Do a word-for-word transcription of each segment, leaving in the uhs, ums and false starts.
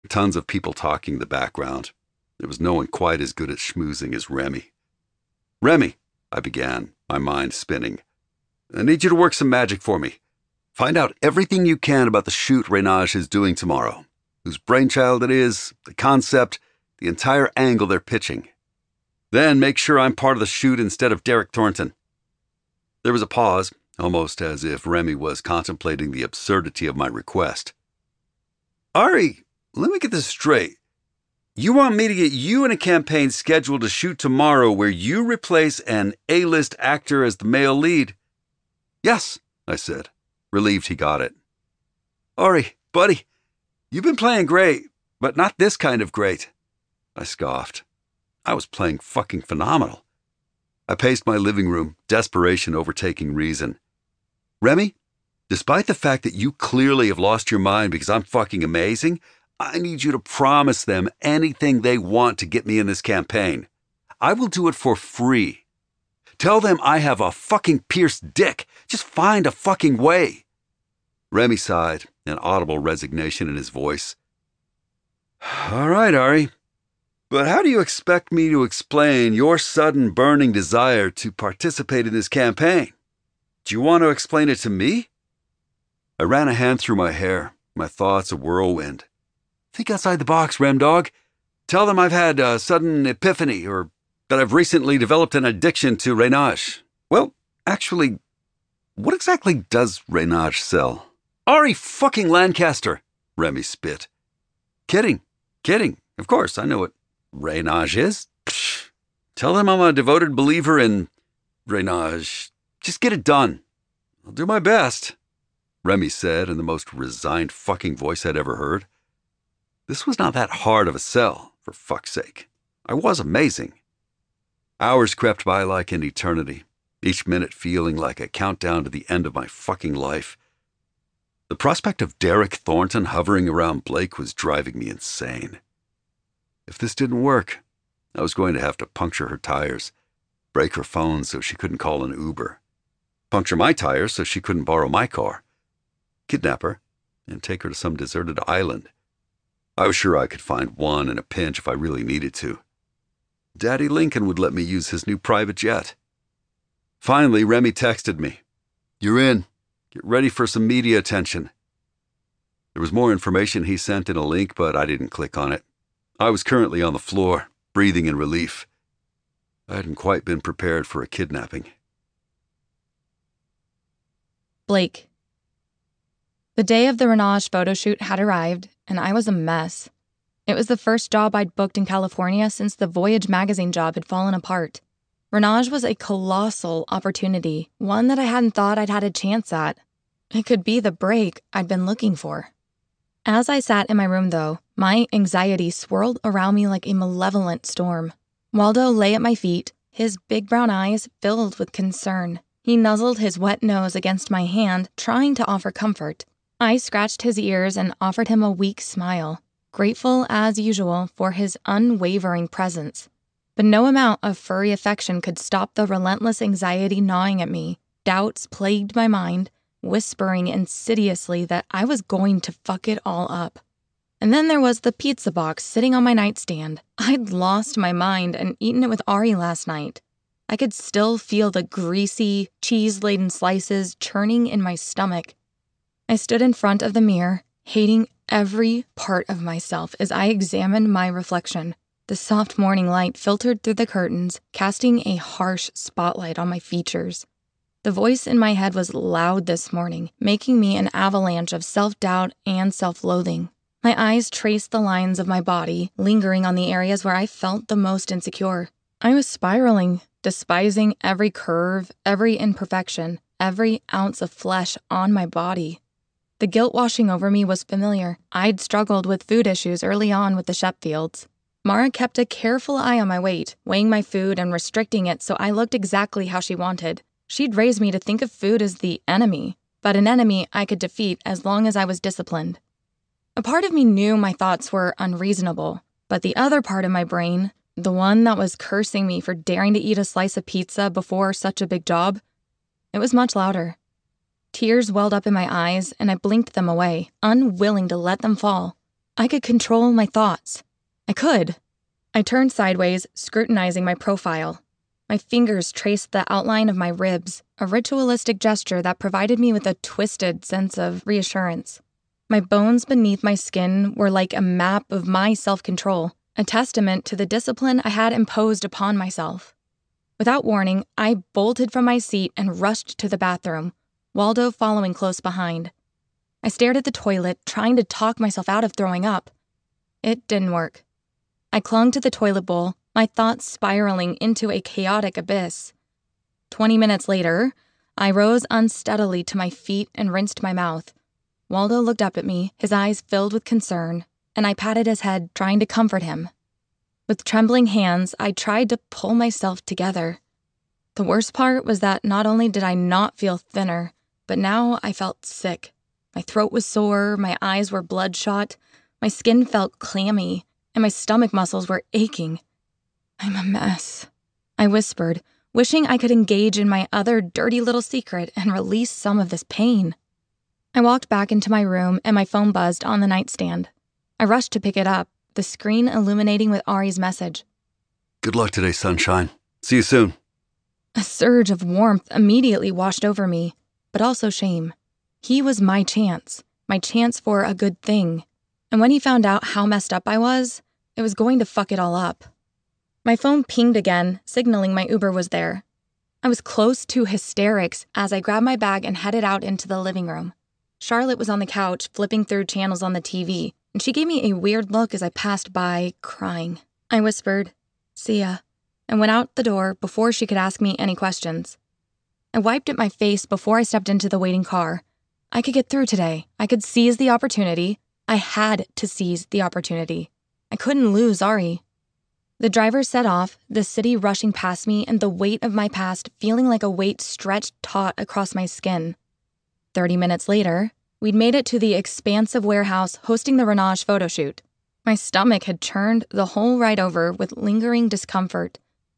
Tons of people talking in the background. There was no one quite as good at schmoozing as Remy. Remy, I began, my mind spinning. I need you to work some magic for me. Find out everything you can about the shoot Reynage is doing tomorrow. Whose brainchild it is, the concept, the entire angle they're pitching. Then make sure I'm part of the shoot instead of Derek Thornton. There was a pause, almost as if Remy was contemplating the absurdity of my request. Ari, let me get this straight. You want me to get you in a campaign scheduled to shoot tomorrow where you replace an A-list actor as the male lead? Yes, I said, relieved he got it. Ari, buddy, you've been playing great, but not this kind of great. I scoffed. I was playing fucking phenomenal. I paced my living room, desperation overtaking reason. Remy, despite the fact that you clearly have lost your mind because I'm fucking amazing, I need you to promise them anything they want to get me in this campaign. I will do it for free. Tell them I have a fucking pierced dick. Just find a fucking way. Remy sighed, an audible resignation in his voice. All right, Ari. But how do you expect me to explain your sudden burning desire to participate in this campaign? Do you want to explain it to me? I ran a hand through my hair, my thoughts a whirlwind. Think outside the box, Remdog. Tell them I've had a sudden epiphany or that I've recently developed an addiction to Reynage. Well, actually, what exactly does Reynage sell? Ari fucking Lancaster, Remy spit. Kidding, kidding. Of course, I know what Reynage is. Psh. Tell them I'm a devoted believer in Reynage. Just get it done. I'll do my best, Remy said in the most resigned fucking voice I'd ever heard. This was not that hard of a sell, for fuck's sake. I was amazing. Hours crept by like an eternity, each minute feeling like a countdown to the end of my fucking life. The prospect of Derek Thornton hovering around Blake was driving me insane. If this didn't work, I was going to have to puncture her tires, break her phone so she couldn't call an Uber, puncture my tires so she couldn't borrow my car, kidnap her, and take her to some deserted island. I was sure I could find one in a pinch if I really needed to. Daddy Lincoln would let me use his new private jet. Finally, Remy texted me. You're in. Get ready for some media attention. There was more information he sent in a link, but I didn't click on it. I was currently on the floor, breathing in relief. I hadn't quite been prepared for a kidnapping. Blake. The day of the Reynage photo shoot had arrived, and I was a mess. It was the first job I'd booked in California since the Voyage magazine job had fallen apart. Reynage was a colossal opportunity, one that I hadn't thought I'd had a chance at. It could be the break I'd been looking for. As I sat in my room, though, my anxiety swirled around me like a malevolent storm. Waldo lay at my feet, his big brown eyes filled with concern. He nuzzled his wet nose against my hand, trying to offer comfort. I scratched his ears and offered him a weak smile, grateful as usual for his unwavering presence. But no amount of furry affection could stop the relentless anxiety gnawing at me. Doubts plagued my mind, whispering insidiously that I was going to fuck it all up. And then there was the pizza box sitting on my nightstand. I'd lost my mind and eaten it with Ari last night. I could still feel the greasy, cheese-laden slices churning in my stomach. I stood in front of the mirror, hating every part of myself as I examined my reflection. The soft morning light filtered through the curtains, casting a harsh spotlight on my features. The voice in my head was loud this morning, making me an avalanche of self-doubt and self-loathing. My eyes traced the lines of my body, lingering on the areas where I felt the most insecure. I was spiraling, despising every curve, every imperfection, every ounce of flesh on my body. The guilt washing over me was familiar. I'd struggled with food issues early on with the Shepfields. Mara kept a careful eye on my weight, weighing my food and restricting it so I looked exactly how she wanted. She'd raised me to think of food as the enemy, but an enemy I could defeat as long as I was disciplined. A part of me knew my thoughts were unreasonable, but the other part of my brain, the one that was cursing me for daring to eat a slice of pizza before such a big job, it was much louder. Tears welled up in my eyes, and I blinked them away, unwilling to let them fall. I could control my thoughts. I could. I turned sideways, scrutinizing my profile. My fingers traced the outline of my ribs, a ritualistic gesture that provided me with a twisted sense of reassurance. My bones beneath my skin were like a map of my self-control, a testament to the discipline I had imposed upon myself. Without warning, I bolted from my seat and rushed to the bathroom, Waldo following close behind. I stared at the toilet, trying to talk myself out of throwing up. It didn't work. I clung to the toilet bowl, my thoughts spiraling into a chaotic abyss. Twenty minutes later, I rose unsteadily to my feet and rinsed my mouth. Waldo looked up at me, his eyes filled with concern, and I patted his head, trying to comfort him. With trembling hands, I tried to pull myself together. The worst part was that not only did I not feel thinner, but now I felt sick. My throat was sore, my eyes were bloodshot, my skin felt clammy, and my stomach muscles were aching. I'm a mess, I whispered, wishing I could engage in my other dirty little secret and release some of this pain. I walked back into my room and my phone buzzed on the nightstand. I rushed to pick it up, the screen illuminating with Ari's message. Good luck today, sunshine. See you soon. A surge of warmth immediately washed over me, but also shame. He was my chance, my chance for a good thing. And when he found out how messed up I was, it was going to fuck it all up. My phone pinged again, signaling my Uber was there. I was close to hysterics as I grabbed my bag and headed out into the living room. Charlotte was on the couch, flipping through channels on the T V, and she gave me a weird look as I passed by, crying. I whispered, "See ya," and went out the door before she could ask me any questions. I wiped at my face before I stepped into the waiting car. I could get through today. I could seize the opportunity. I had to seize the opportunity. I couldn't lose Ari. The driver set off, the city rushing past me and the weight of my past feeling like a weight stretched taut across my skin. Thirty minutes later, we'd made it to the expansive warehouse hosting the Renage photo shoot. My stomach had churned the whole ride over with lingering discomfort.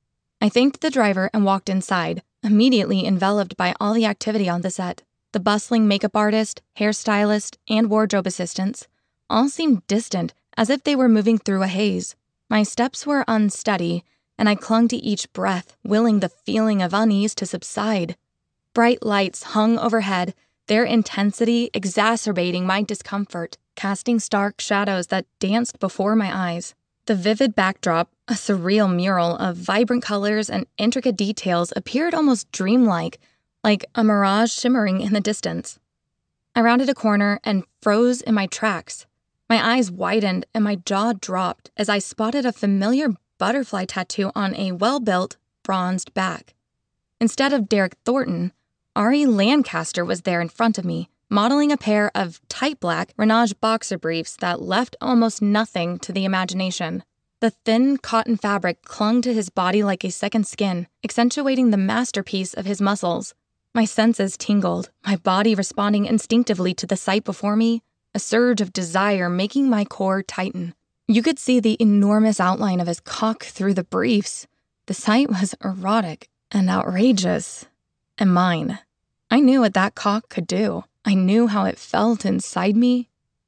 I thanked the driver and walked inside, immediately enveloped by all the activity on the set. The bustling makeup artist, hairstylist, and wardrobe assistants all seemed distant, as if they were moving through a haze. My steps were unsteady, and I clung to each breath, willing the feeling of unease to subside. Bright lights hung overhead, their intensity exacerbating my discomfort, casting stark shadows that danced before my eyes. The vivid backdrop, a surreal mural of vibrant colors and intricate details, appeared almost dreamlike, like a mirage shimmering in the distance. I rounded a corner and froze in my tracks. My eyes widened and my jaw dropped as I spotted a familiar butterfly tattoo on a well-built, bronzed back. Instead of Derek Thornton, Ari Lancaster was there in front of me, modeling a pair of tight black Renage boxer briefs that left almost nothing to the imagination. The thin cotton fabric clung to his body like a second skin, accentuating the masterpiece of his muscles. My senses tingled, my body responding instinctively to the sight before me, a surge of desire making my core tighten. You could see the enormous outline of his cock through the briefs. The sight was erotic and outrageous. And mine. I knew what that cock could do. I knew how it felt inside me.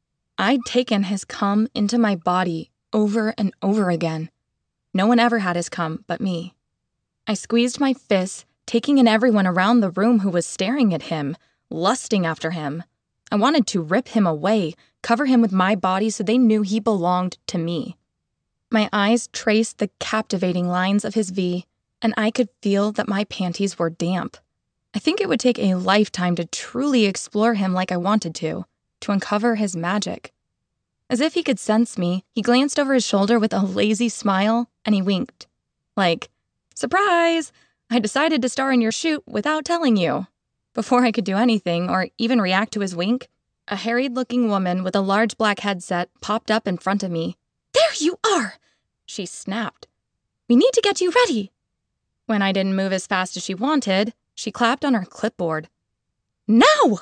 I'd taken his cum into my body over and over again. No one ever had his cum but me. I squeezed my fists, taking in everyone around the room who was staring at him, lusting after him. I wanted to rip him away, cover him with my body so they knew he belonged to me. My eyes traced the captivating lines of his V, and I could feel that my panties were damp. I think it would take a lifetime to truly explore him like I wanted to, to uncover his magic. As if he could sense me, he glanced over his shoulder with a lazy smile, and he winked. Like, "Surprise! I decided to star in your shoot without telling you." Before I could do anything or even react to his wink, a harried-looking woman with a large black headset popped up in front of me. "There you are!" she snapped. "We need to get you ready." When I didn't move as fast as she wanted, she clapped on her clipboard. "Now!"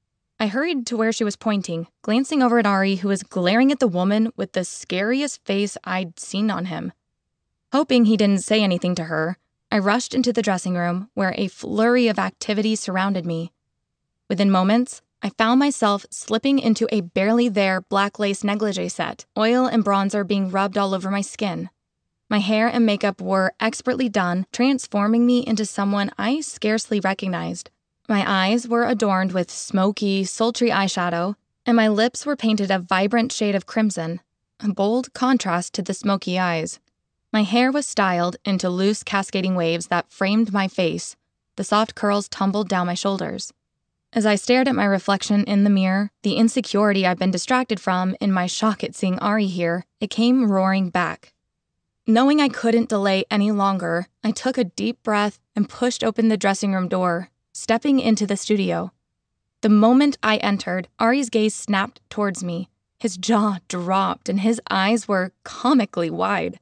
I hurried to where she was pointing, glancing over at Ari, who was glaring at the woman with the scariest face I'd seen on him. Hoping he didn't say anything to her, I rushed into the dressing room, where a flurry of activity surrounded me. Within moments, I found myself slipping into a barely there black lace negligee set, oil and bronzer being rubbed all over my skin. My hair and makeup were expertly done, transforming me into someone I scarcely recognized. My eyes were adorned with smoky, sultry eyeshadow, and my lips were painted a vibrant shade of crimson, a bold contrast to the smoky eyes. My hair was styled into loose, cascading waves that framed my face. The soft curls tumbled down my shoulders. As I stared at my reflection in the mirror, the insecurity I'd been distracted from in my shock at seeing Ari here, it came roaring back. Knowing I couldn't delay any longer, I took a deep breath and pushed open the dressing room door, stepping into the studio. The moment I entered, Ari's gaze snapped towards me. His jaw dropped and his eyes were comically wide.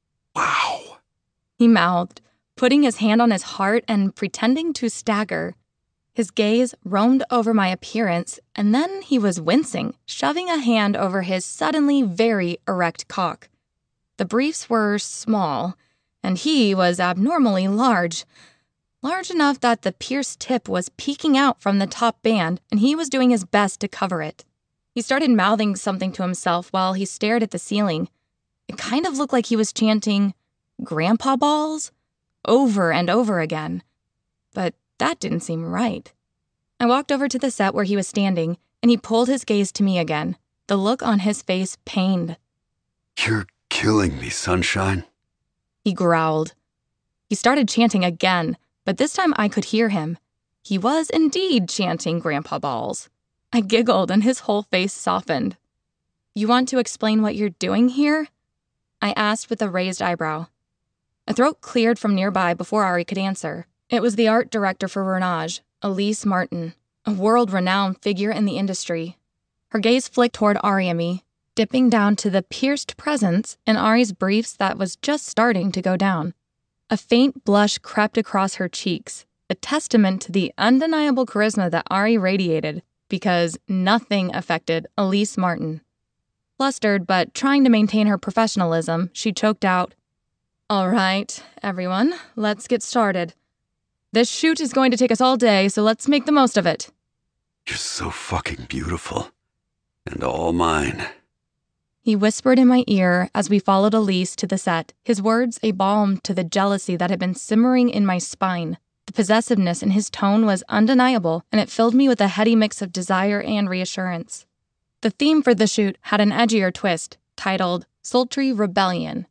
Wow, he mouthed, putting his hand on his heart and pretending to stagger. His gaze roamed over my appearance, and then he was wincing, shoving a hand over his suddenly very erect cock. The briefs were small, and he was abnormally large. Large enough that the pierced tip was peeking out from the top band, and he was doing his best to cover it. He started mouthing something to himself while he stared at the ceiling. It kind of looked like he was chanting, "Grandpa balls?" over and over again. But that didn't seem right. I walked over to the set where he was standing, and he pulled his gaze to me again. The look on his face pained. "You're killing me, sunshine," he growled. He started chanting again, but this time I could hear him. He was indeed chanting Grandpa balls. I giggled and his whole face softened. "You want to explain what you're doing here?" I asked with a raised eyebrow. A throat cleared from nearby before Ari could answer. It was the art director for Vernage, Elise Martin, a world-renowned figure in the industry. Her gaze flicked toward Ari and me, dipping down to the pierced presence in Ari's briefs that was just starting to go down. A faint blush crept across her cheeks, a testament to the undeniable charisma that Ari radiated, because nothing affected Elise Martin. Flustered but trying to maintain her professionalism, she choked out, "All right, everyone, let's get started. This shoot is going to take us all day, so let's make the most of it." "You're so fucking beautiful. And all mine," he whispered in my ear as we followed Elise to the set, his words a balm to the jealousy that had been simmering in my spine. The possessiveness in his tone was undeniable, and it filled me with a heady mix of desire and reassurance. The theme for the shoot had an edgier twist, titled Sultry Rebellion.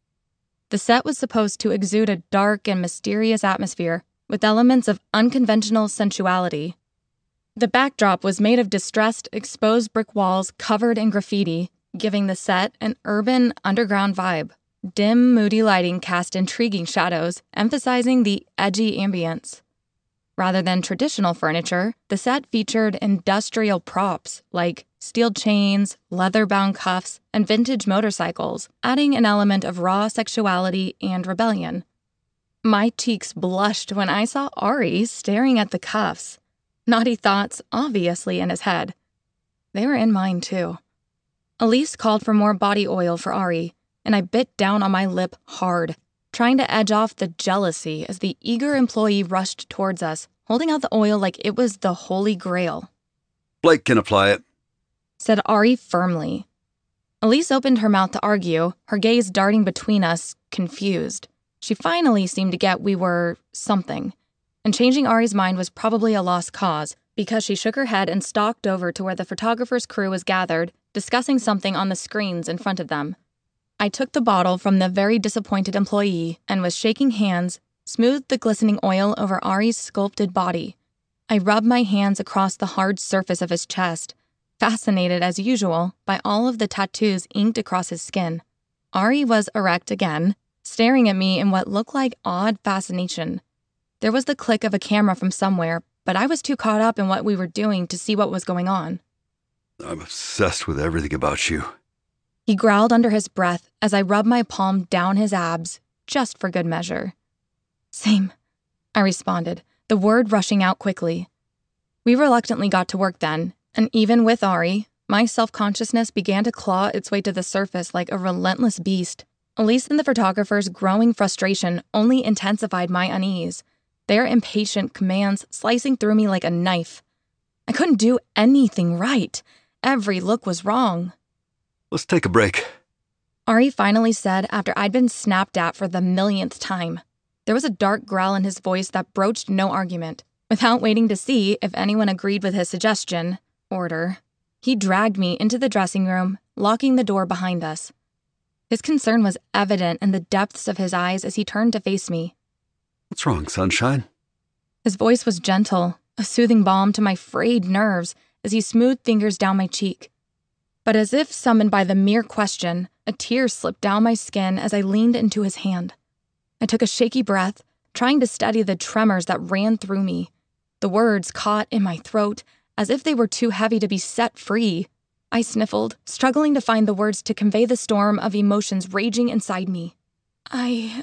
The set was supposed to exude a dark and mysterious atmosphere, with elements of unconventional sensuality. The backdrop was made of distressed, exposed brick walls covered in graffiti, giving the set an urban, underground vibe. Dim, moody lighting cast intriguing shadows, emphasizing the edgy ambience. Rather than traditional furniture, the set featured industrial props like steel chains, leather-bound cuffs, and vintage motorcycles, adding an element of raw sexuality and rebellion. My cheeks blushed when I saw Ari staring at the cuffs. Naughty thoughts obviously in his head. They were in mine, too. Elise called for more body oil for Ari, and I bit down on my lip hard, trying to edge off the jealousy as the eager employee rushed towards us, holding out the oil like it was the Holy Grail. "Blake can apply it," said Ari firmly. Elise opened her mouth to argue, her gaze darting between us, confused. She finally seemed to get we were something, and changing Ari's mind was probably a lost cause, because she shook her head and stalked over to where the photographer's crew was gathered, discussing something on the screens in front of them. I took the bottle from the very disappointed employee and, with shaking hands, smoothed the glistening oil over Ari's sculpted body. I rubbed my hands across the hard surface of his chest, fascinated as usual by all of the tattoos inked across his skin. Ari was erect again, staring at me in what looked like odd fascination. There was the click of a camera from somewhere, but I was too caught up in what we were doing to see what was going on. "I'm obsessed with everything about you," he growled under his breath as I rubbed my palm down his abs, just for good measure. "Same," I responded, the word rushing out quickly. We reluctantly got to work then, and even with Ari, my self-consciousness began to claw its way to the surface like a relentless beast. Elise and the photographer's growing frustration only intensified my unease, their impatient commands slicing through me like a knife. I couldn't do anything right. Every look was wrong. Let's take a break, Ari finally said after I'd been snapped at for the millionth time. There was a dark growl in his voice that broached no argument. Without waiting to see if anyone agreed with his suggestion, order, he dragged me into the dressing room, locking the door behind us. His concern was evident in the depths of his eyes as he turned to face me. What's wrong, sunshine? His voice was gentle, a soothing balm to my frayed nerves as he smoothed fingers down my cheek. But as if summoned by the mere question, a tear slipped down my skin as I leaned into his hand. I took a shaky breath, trying to steady the tremors that ran through me. The words caught in my throat as if they were too heavy to be set free. I sniffled, struggling to find the words to convey the storm of emotions raging inside me. I...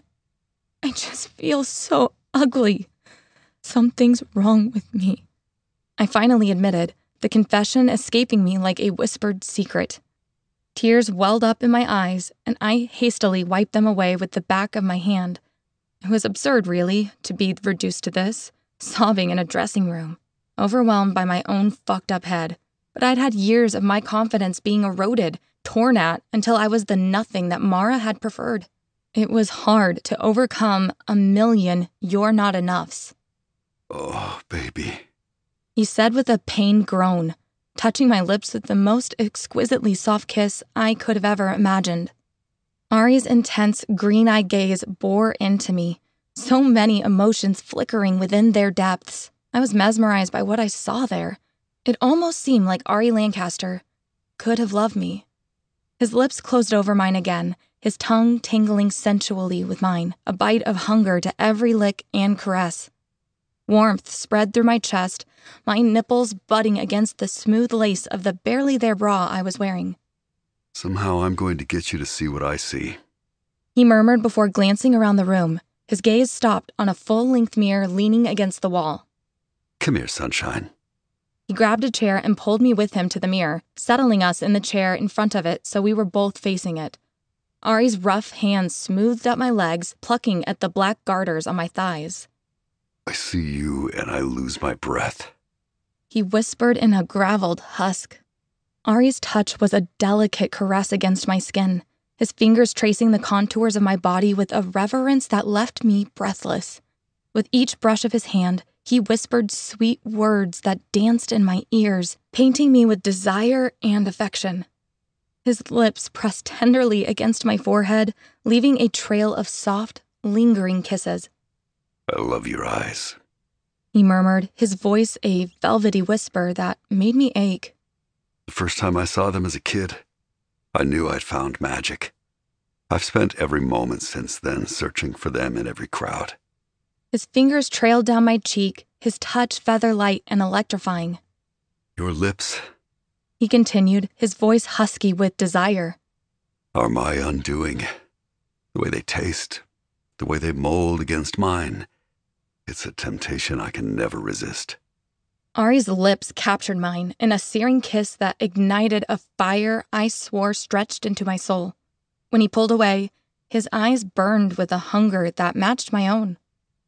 I just feel so ugly. Something's wrong with me. I finally admitted, the confession escaping me like a whispered secret. Tears welled up in my eyes, and I hastily wiped them away with the back of my hand. It was absurd, really, to be reduced to this, sobbing in a dressing room, overwhelmed by my own fucked up head. But I'd had years of my confidence being eroded, torn at, until I was the nothing that Mara had preferred. It was hard to overcome a million you're not enoughs. Oh, baby, He said with a pained groan, touching my lips with the most exquisitely soft kiss I could have ever imagined. Ari's intense, green-eyed gaze bore into me, so many emotions flickering within their depths. I was mesmerized by what I saw there. It almost seemed like Ari Lancaster could have loved me. His lips closed over mine again, his tongue tingling sensually with mine, a bite of hunger to every lick and caress. Warmth spread through my chest, my nipples butting against the smooth lace of the barely there bra I was wearing. Somehow I'm going to get you to see what I see. He murmured before glancing around the room. His gaze stopped on a full-length mirror leaning against the wall. Come here, sunshine. He grabbed a chair and pulled me with him to the mirror, settling us in the chair in front of it so we were both facing it. Ari's rough hands smoothed up my legs, plucking at the black garters on my thighs. I see you and I lose my breath. He whispered in a graveled husk. Ari's touch was a delicate caress against my skin, his fingers tracing the contours of my body with a reverence that left me breathless. With each brush of his hand, he whispered sweet words that danced in my ears, painting me with desire and affection. His lips pressed tenderly against my forehead, leaving a trail of soft, lingering kisses. I love your eyes, he murmured, his voice a velvety whisper that made me ache. The first time I saw them as a kid, I knew I'd found magic. I've spent every moment since then searching for them in every crowd. His fingers trailed down my cheek, his touch feather-light and electrifying. Your lips, he continued, his voice husky with desire, are my undoing. The way they taste, the way they mold against mine. It's a temptation I can never resist. Ari's lips captured mine in a searing kiss that ignited a fire I swore stretched into my soul. When he pulled away, his eyes burned with a hunger that matched my own.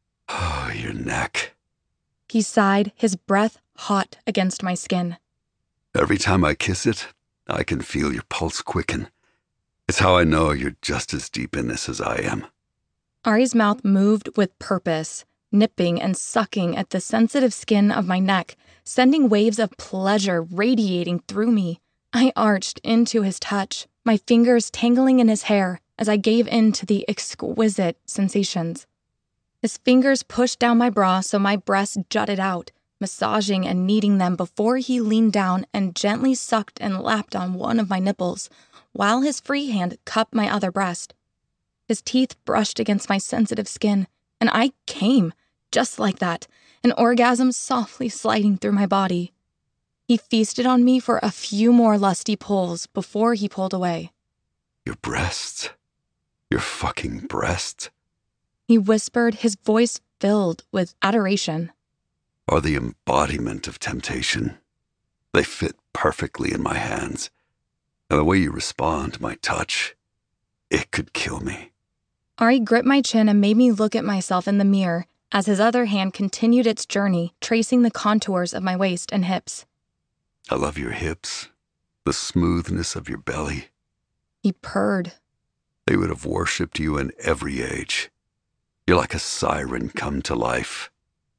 Oh, your neck. He sighed, his breath hot against my skin. Every time I kiss it, I can feel your pulse quicken. It's how I know you're just as deep in this as I am. Ari's mouth moved with purpose, nipping and sucking at the sensitive skin of my neck, sending waves of pleasure radiating through me. I arched into his touch, my fingers tangling in his hair as I gave in to the exquisite sensations. His fingers pushed down my bra so my breasts jutted out, massaging and kneading them before he leaned down and gently sucked and lapped on one of my nipples, while his free hand cupped my other breast. His teeth brushed against my sensitive skin, and I came, just like that, an orgasm softly sliding through my body. He feasted on me for a few more lusty pulls before he pulled away. Your breasts. Your fucking breasts. He whispered, his voice filled with adoration. Are the embodiment of temptation. They fit perfectly in my hands. And the way you respond to my touch, it could kill me. Ari gripped my chin and made me look at myself in the mirror, as his other hand continued its journey, tracing the contours of my waist and hips. I love your hips, the smoothness of your belly. He purred. They would have worshipped you in every age. You're like a siren come to life.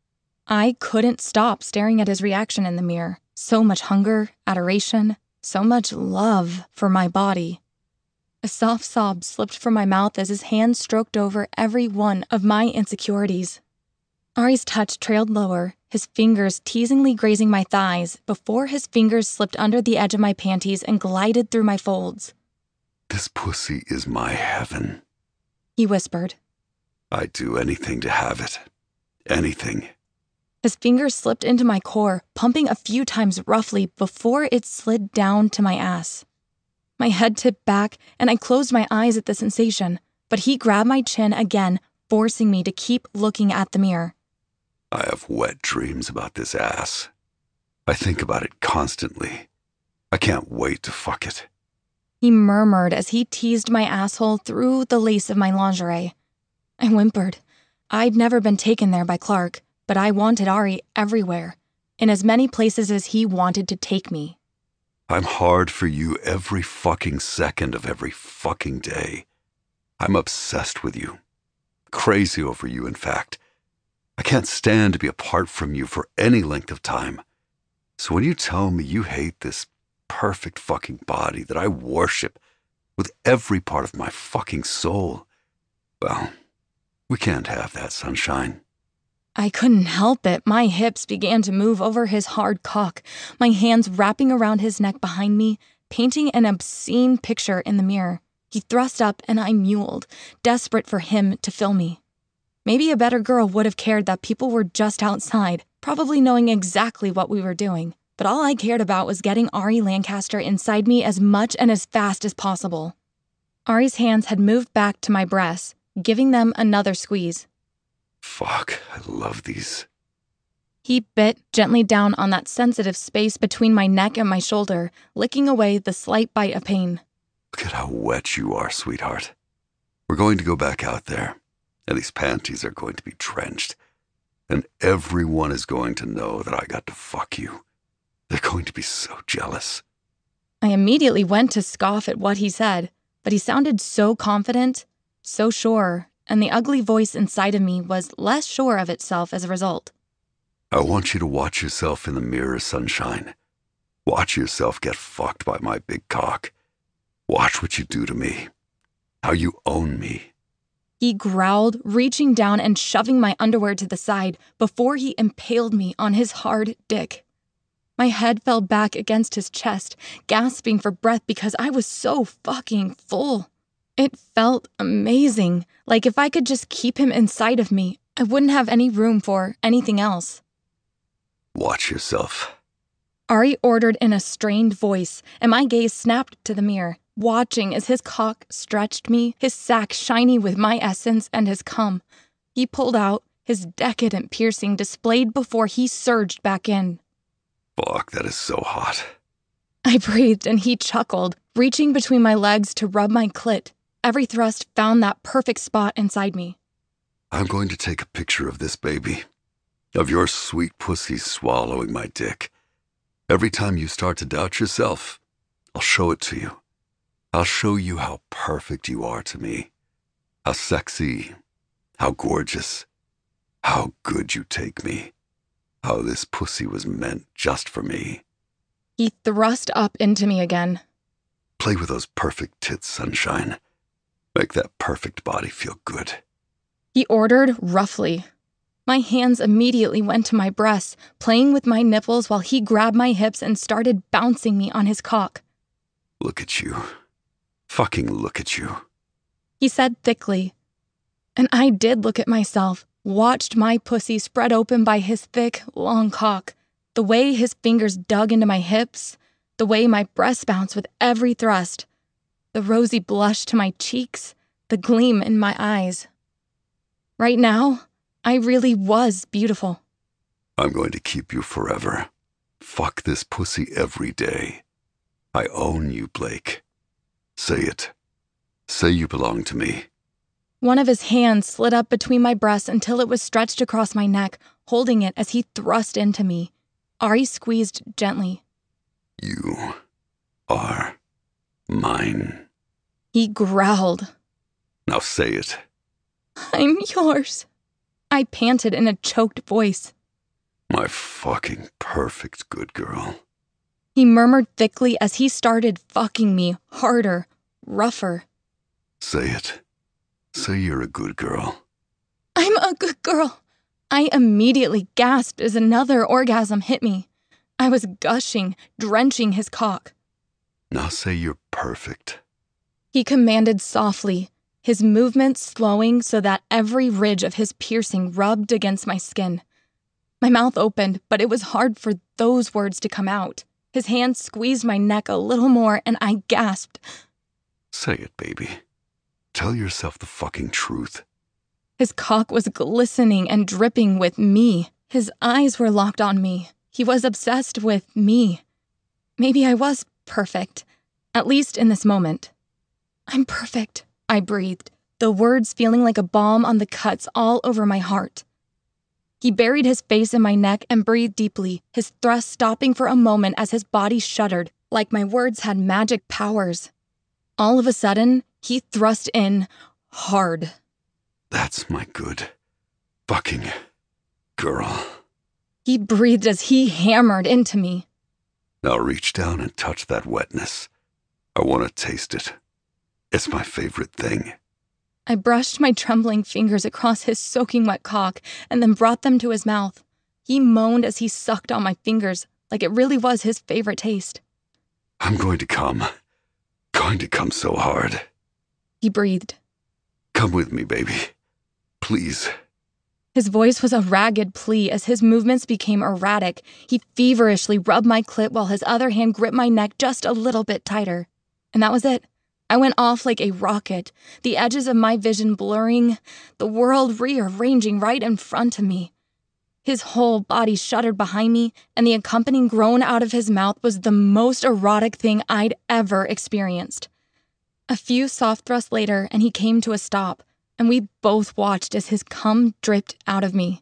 I couldn't stop staring at his reaction in the mirror. So much hunger, adoration, so much love for my body. A soft sob slipped from my mouth as his hand stroked over every one of my insecurities. Ari's touch trailed lower, his fingers teasingly grazing my thighs before his fingers slipped under the edge of my panties and glided through my folds. This pussy is my heaven, he whispered. I'd do anything to have it. Anything. His fingers slipped into my core, pumping a few times roughly before it slid down to my ass. My head tipped back, and I closed my eyes at the sensation, but he grabbed my chin again, forcing me to keep looking at the mirror. I have wet dreams about this ass. I think about it constantly. I can't wait to fuck it. He murmured as he teased my asshole through the lace of my lingerie. I whimpered. I'd never been taken there by Clark, but I wanted Ari everywhere, in as many places as he wanted to take me. I'm hard for you every fucking second of every fucking day. I'm obsessed with you. Crazy over you, in fact. I can't stand to be apart from you for any length of time. So when you tell me you hate this perfect fucking body that I worship with every part of my fucking soul, well, we can't have that, sunshine. I couldn't help it. My hips began to move over his hard cock, my hands wrapping around his neck behind me, painting an obscene picture in the mirror. He thrust up and I mewled, desperate for him to fill me. Maybe a better girl would have cared that people were just outside, probably knowing exactly what we were doing. But all I cared about was getting Ari Lancaster inside me as much and as fast as possible. Ari's hands had moved back to my breasts, giving them another squeeze. Fuck, I love these. He bit gently down on that sensitive space between my neck and my shoulder, licking away the slight bite of pain. Look at how wet you are, sweetheart. We're going to go back out there, and these panties are going to be drenched, and everyone is going to know that I got to fuck you. They're going to be so jealous. I immediately went to scoff at what he said, but he sounded so confident, so sure, and the ugly voice inside of me was less sure of itself as a result. I want you to watch yourself in the mirror, sunshine. Watch yourself get fucked by my big cock. Watch what you do to me. How you own me. He growled, reaching down and shoving my underwear to the side before he impaled me on his hard dick. My head fell back against his chest, gasping for breath because I was so fucking full. It felt amazing, like if I could just keep him inside of me, I wouldn't have any room for anything else. Watch yourself. Ari ordered in a strained voice, and my gaze snapped to the mirror, watching as his cock stretched me, his sack shiny with my essence and his cum. He pulled out, his decadent piercing displayed before he surged back in. Fuck, that is so hot. I breathed and he chuckled, reaching between my legs to rub my clit. Every thrust found that perfect spot inside me. I'm going to take a picture of this baby, of your sweet pussy swallowing my dick. Every time you start to doubt yourself, I'll show it to you. I'll show you how perfect you are to me, how sexy, how gorgeous, how good you take me, how this pussy was meant just for me. He thrust up into me again. Play with those perfect tits, sunshine. Make that perfect body feel good. He ordered roughly. My hands immediately went to my breasts, playing with my nipples while he grabbed my hips and started bouncing me on his cock. Look at you. Fucking look at you. He said thickly. And I did look at myself, watched my pussy spread open by his thick, long cock, the way his fingers dug into my hips, the way my breasts bounced with every thrust, the rosy blush to my cheeks, the gleam in my eyes. Right now, I really was beautiful. I'm going to keep you forever. Fuck this pussy every day. I own you, Blake. Say it. Say you belong to me. One of his hands slid up between my breasts until it was stretched across my neck, holding it as he thrust into me. Ari squeezed gently. You are mine. He growled. Now say it. I'm yours. I panted in a choked voice. My fucking perfect good girl. He murmured thickly as he started fucking me harder, rougher. Say it. Say you're a good girl. I'm a good girl. I immediately gasped as another orgasm hit me. I was gushing, drenching his cock. Now say you're perfect. He commanded softly, his movements slowing so that every ridge of his piercing rubbed against my skin. My mouth opened, but it was hard for those words to come out. His hand squeezed my neck a little more, and I gasped. Say it, baby. Tell yourself the fucking truth. His cock was glistening and dripping with me. His eyes were locked on me. He was obsessed with me. Maybe I was perfect, at least in this moment. I'm perfect, I breathed, the words feeling like a balm on the cuts all over my heart. He buried his face in my neck and breathed deeply, his thrust stopping for a moment as his body shuddered, like my words had magic powers. All of a sudden, he thrust in hard. That's my good fucking girl. He breathed as he hammered into me. Now reach down and touch that wetness. I want to taste it. It's my favorite thing. I brushed my trembling fingers across his soaking wet cock and then brought them to his mouth. He moaned as he sucked on my fingers, like it really was his favorite taste. I'm going to come. Going to come so hard. He breathed. Come with me, baby. Please. His voice was a ragged plea as his movements became erratic. He feverishly rubbed my clit while his other hand gripped my neck just a little bit tighter. And that was it. I went off like a rocket, the edges of my vision blurring, the world rearranging right in front of me. His whole body shuddered behind me, and the accompanying groan out of his mouth was the most erotic thing I'd ever experienced. A few soft thrusts later, and he came to a stop, and we both watched as his cum dripped out of me.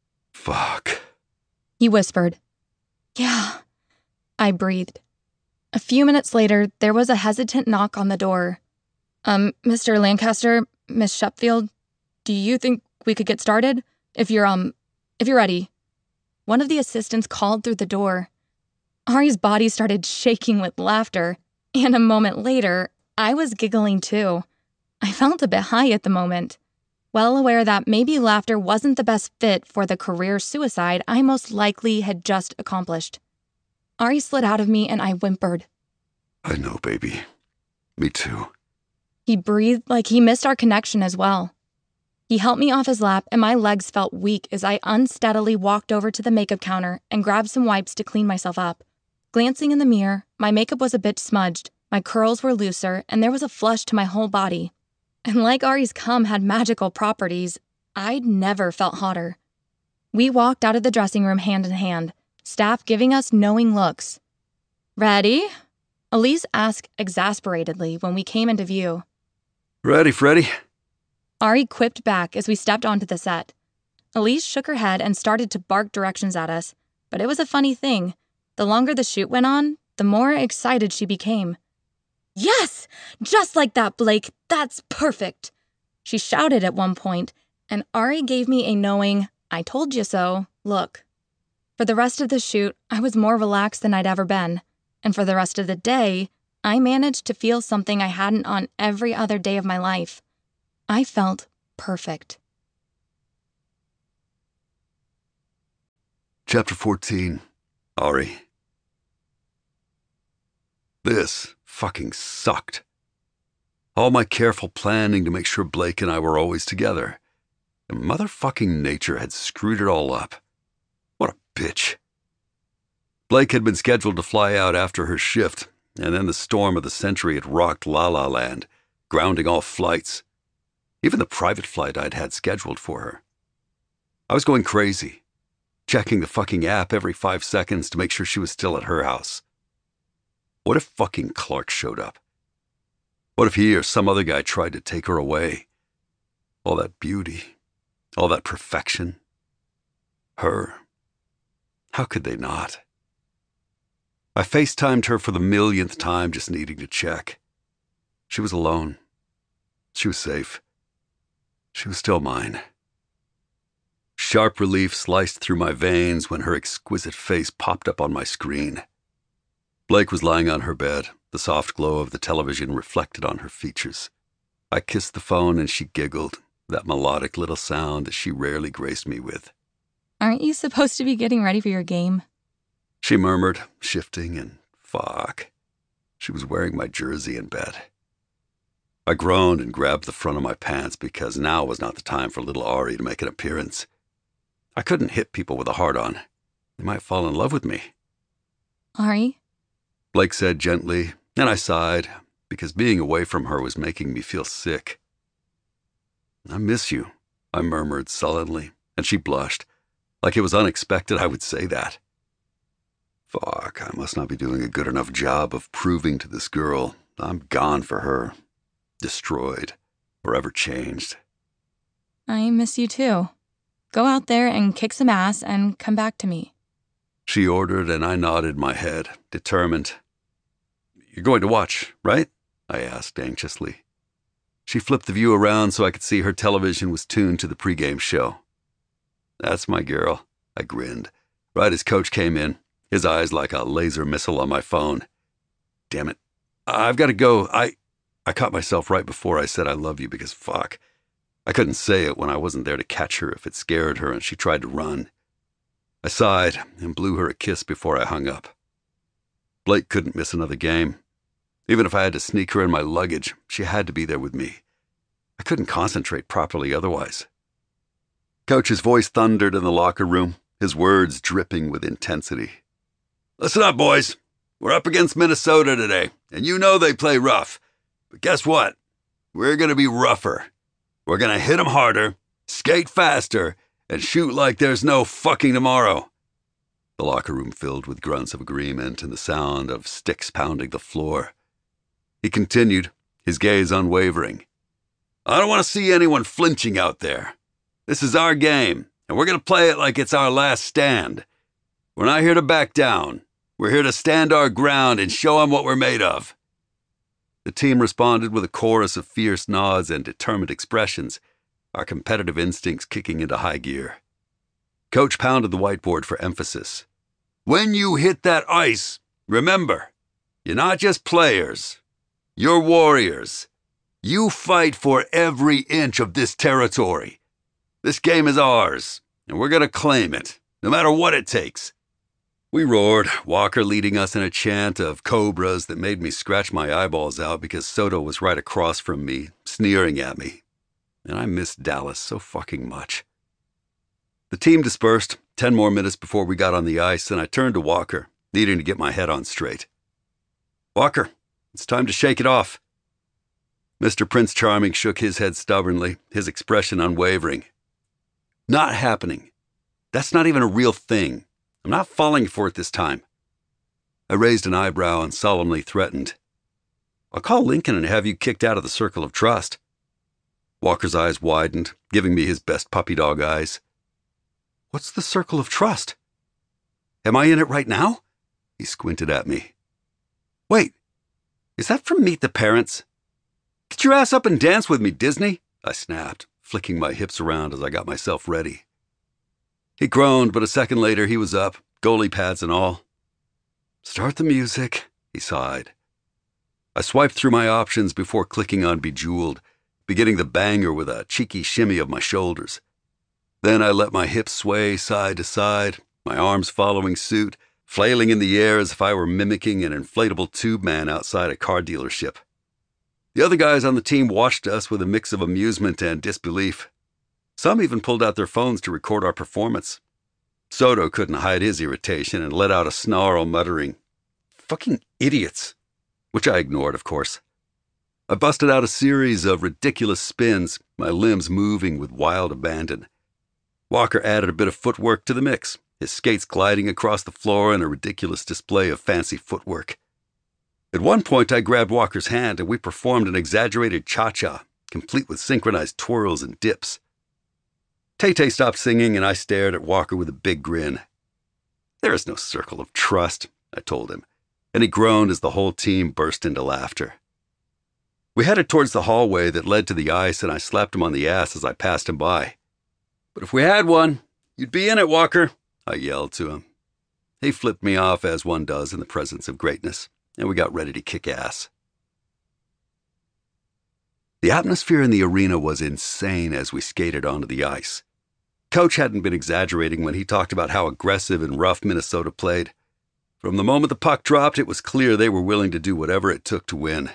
Fuck. He whispered. Yeah, I breathed. A few minutes later, there was a hesitant knock on the door. Um, Mister Lancaster, Miss Sheffield, do you think we could get started? If you're, um, if you're ready. One of the assistants called through the door. Ari's body started shaking with laughter, and a moment later, I was giggling too. I felt a bit high at the moment, well aware that maybe laughter wasn't the best fit for the career suicide I most likely had just accomplished. Ari slid out of me and I whimpered. I know, baby. Me too. He breathed like he missed our connection as well. He helped me off his lap and my legs felt weak as I unsteadily walked over to the makeup counter and grabbed some wipes to clean myself up. Glancing in the mirror, my makeup was a bit smudged, my curls were looser, and there was a flush to my whole body. And like Ari's cum had magical properties, I'd never felt hotter. We walked out of the dressing room hand in hand, staff giving us knowing looks. Ready? Elise asked exasperatedly when we came into view. Ready, Freddy? Ari quipped back as we stepped onto the set. Elise shook her head and started to bark directions at us, but it was a funny thing. The longer the shoot went on, the more excited she became. Yes! Just like that, Blake! That's perfect! She shouted at one point, and Ari gave me a knowing, I told you so, look. For the rest of the shoot, I was more relaxed than I'd ever been, and for the rest of the day, I managed to feel something I hadn't on every other day of my life. I felt perfect. Chapter fourteen. Ari. This fucking sucked. All my careful planning to make sure Blake and I were always together. And motherfucking nature had screwed it all up. What a bitch. Blake had been scheduled to fly out after her shift, and then the storm of the century had rocked La La Land, grounding all flights. Even the private flight I'd had scheduled for her. I was going crazy, checking the fucking app every five seconds to make sure she was still at her house. What if fucking Clark showed up? What if he or some other guy tried to take her away? All that beauty, all that perfection. Her. How could they not? I FaceTimed her for the millionth time, just needing to check. She was alone. She was safe. She was still mine. Sharp relief sliced through my veins when her exquisite face popped up on my screen. Blake was lying on her bed, the soft glow of the television reflected on her features. I kissed the phone and she giggled, that melodic little sound that she rarely graced me with. Aren't you supposed to be getting ready for your game? She murmured, shifting, and fuck. She was wearing my jersey in bed. I groaned and grabbed the front of my pants because now was not the time for little Ari to make an appearance. I couldn't hit people with a hard-on. They might fall in love with me. Ari? Blake said gently, and I sighed, because being away from her was making me feel sick. I miss you, I murmured sullenly, and she blushed, like it was unexpected I would say that. Fuck, I must not be doing a good enough job of proving to this girl I'm gone for her. Destroyed, forever changed. I miss you too. Go out there and kick some ass and come back to me. She ordered, and I nodded my head, determined. You're going to watch, right? I asked anxiously. She flipped the view around so I could see her television was tuned to the pregame show. That's my girl, I grinned, right as Coach came in, his eyes like a laser missile on my phone. Damn it. I've got to go. I... I caught myself right before I said I love you because fuck. I couldn't say it when I wasn't there to catch her if it scared her and she tried to run. I sighed and blew her a kiss before I hung up. Blake couldn't miss another game. Even if I had to sneak her in my luggage, she had to be there with me. I couldn't concentrate properly otherwise. Coach's voice thundered in the locker room, his words dripping with intensity. Listen up, boys. We're up against Minnesota today, and you know they play rough. But guess what? We're going to be rougher. We're going to hit them harder, skate faster, and shoot like there's no fucking tomorrow. The locker room filled with grunts of agreement and the sound of sticks pounding the floor. He continued, his gaze unwavering. I don't want to see anyone flinching out there. This is our game, and we're going to play it like it's our last stand. We're not here to back down. We're here to stand our ground and show them what we're made of. The team responded with a chorus of fierce nods and determined expressions, our competitive instincts kicking into high gear. Coach pounded the whiteboard for emphasis. When you hit that ice, remember, you're not just players. You're warriors. You fight for every inch of this territory. This game is ours, and we're going to claim it, no matter what it takes. We roared, Walker leading us in a chant of cobras that made me scratch my eyeballs out because Soto was right across from me, sneering at me. And I missed Dallas so fucking much. The team dispersed, ten more minutes before we got on the ice, and I turned to Walker, needing to get my head on straight. Walker, it's time to shake it off. Mister Prince Charming shook his head stubbornly, his expression unwavering. Not happening. That's not even a real thing. I'm not falling for it this time. I raised an eyebrow and solemnly threatened. I'll call Lincoln and have you kicked out of the circle of trust. Walker's eyes widened, giving me his best puppy dog eyes. What's the circle of trust? Am I in it right now? He squinted at me. Wait, is that from Meet the Parents? Get your ass up and dance with me, Disney, I snapped, flicking my hips around as I got myself ready. He groaned, but a second later he was up, goalie pads and all. Start the music, he sighed. I swiped through my options before clicking on Bejeweled, beginning the banger with a cheeky shimmy of my shoulders. Then I let my hips sway side to side, my arms following suit, flailing in the air as if I were mimicking an inflatable tube man outside a car dealership. The other guys on the team watched us with a mix of amusement and disbelief. Some even pulled out their phones to record our performance. Soto couldn't hide his irritation and let out a snarl, muttering, "Fucking idiots," which I ignored, of course. I busted out a series of ridiculous spins, my limbs moving with wild abandon. Walker added a bit of footwork to the mix, his skates gliding across the floor in a ridiculous display of fancy footwork. At one point, I grabbed Walker's hand and we performed an exaggerated cha-cha, complete with synchronized twirls and dips. Tay-Tay stopped singing, and I stared at Walker with a big grin. "There is no circle of trust," I told him, and he groaned as the whole team burst into laughter. We headed towards the hallway that led to the ice, and I slapped him on the ass as I passed him by. "But if we had one, you'd be in it, Walker," I yelled to him. He flipped me off, as one does in the presence of greatness, and we got ready to kick ass. The atmosphere in the arena was insane as we skated onto the ice. Coach hadn't been exaggerating when he talked about how aggressive and rough Minnesota played. From the moment the puck dropped, it was clear they were willing to do whatever it took to win.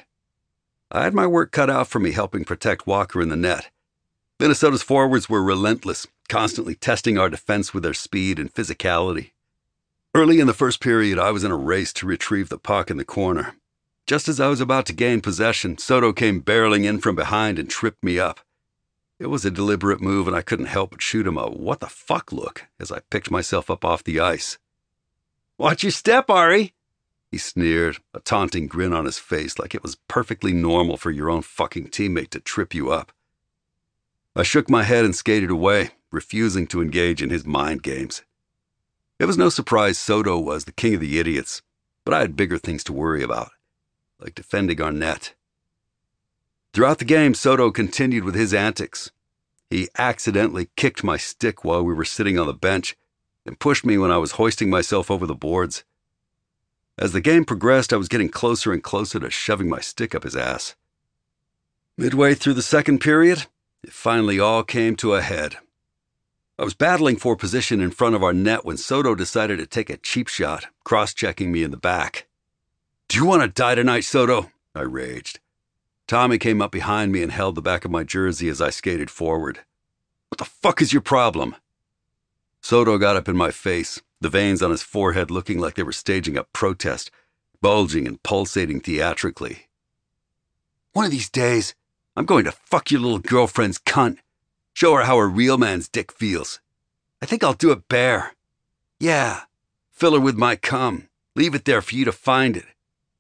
I had my work cut out for me helping protect Walker in the net. Minnesota's forwards were relentless, constantly testing our defense with their speed and physicality. Early in the first period, I was in a race to retrieve the puck in the corner. Just as I was about to gain possession, Soto came barreling in from behind and tripped me up. It was a deliberate move, and I couldn't help but shoot him a what the fuck look as I picked myself up off the ice. "Watch your step, Ari," he sneered, a taunting grin on his face like it was perfectly normal for your own fucking teammate to trip you up. I shook my head and skated away, refusing to engage in his mind games. It was no surprise Soto was the king of the idiots, but I had bigger things to worry about, like defending our net. Throughout the game, Soto continued with his antics. He accidentally kicked my stick while we were sitting on the bench and pushed me when I was hoisting myself over the boards. As the game progressed, I was getting closer and closer to shoving my stick up his ass. Midway through the second period, it finally all came to a head. I was battling for position in front of our net when Soto decided to take a cheap shot, cross-checking me in the back. "Do you want to die tonight, Soto?" I raged. Tommy came up behind me and held the back of my jersey as I skated forward. "What the fuck is your problem?" Soto got up in my face, the veins on his forehead looking like they were staging a protest, bulging and pulsating theatrically. "One of these days, I'm going to fuck your little girlfriend's cunt. Show her how a real man's dick feels. I think I'll do it bare. Yeah, fill her with my cum. Leave it there for you to find it."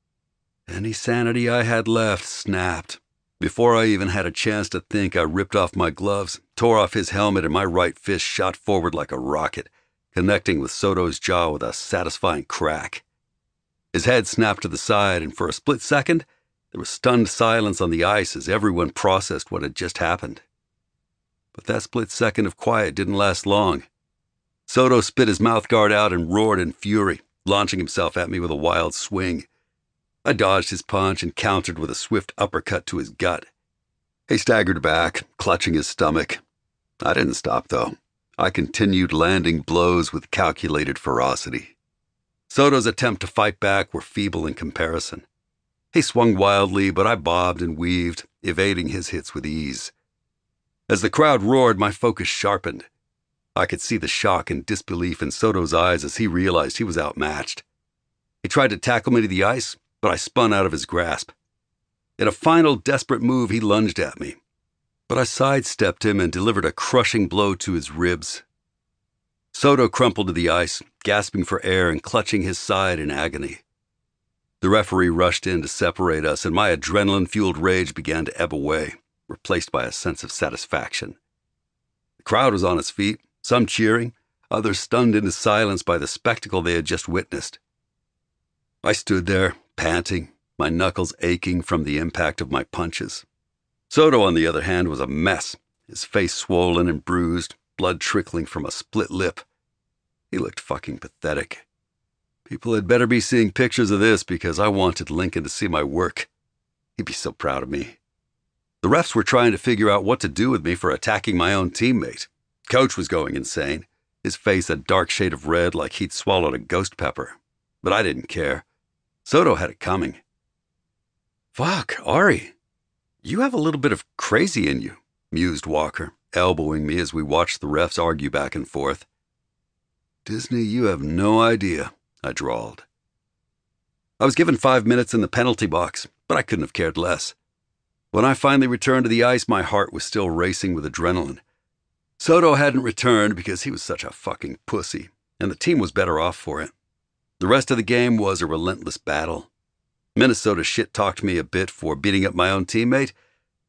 Any sanity I had left snapped. Before I even had a chance to think, I ripped off my gloves, tore off his helmet, and my right fist shot forward like a rocket, connecting with Soto's jaw with a satisfying crack. His head snapped to the side, and for a split second, there was stunned silence on the ice as everyone processed what had just happened. But that split second of quiet didn't last long. Soto spit his mouthguard out and roared in fury, launching himself at me with a wild swing. I dodged his punch and countered with a swift uppercut to his gut. He staggered back, clutching his stomach. I didn't stop, though. I continued landing blows with calculated ferocity. Soto's attempt to fight back were feeble in comparison. He swung wildly, but I bobbed and weaved, evading his hits with ease. As the crowd roared, my focus sharpened. I could see the shock and disbelief in Soto's eyes as he realized he was outmatched. He tried to tackle me to the ice, but I spun out of his grasp. In a final desperate move, he lunged at me, but I sidestepped him and delivered a crushing blow to his ribs. Soto crumpled to the ice, gasping for air and clutching his side in agony. The referee rushed in to separate us, and my adrenaline-fueled rage began to ebb away, replaced by a sense of satisfaction. The crowd was on its feet, some cheering, others stunned into silence by the spectacle they had just witnessed. I stood there, panting, my knuckles aching from the impact of my punches. Soto, on the other hand, was a mess, his face swollen and bruised, blood trickling from a split lip. He looked fucking pathetic. People had better be seeing pictures of this because I wanted Lincoln to see my work. He'd be so proud of me. The refs were trying to figure out what to do with me for attacking my own teammate. Coach was going insane, his face a dark shade of red like he'd swallowed a ghost pepper. But I didn't care. Soto had it coming. "Fuck, Ari, you have a little bit of crazy in you," mused Walker, elbowing me as we watched the refs argue back and forth. "Disney, you have no idea," I drawled. I was given five minutes in the penalty box, but I couldn't have cared less. When I finally returned to the ice, my heart was still racing with adrenaline. Soto hadn't returned because he was such a fucking pussy, and the team was better off for it. The rest of the game was a relentless battle. Minnesota shit-talked me a bit for beating up my own teammate,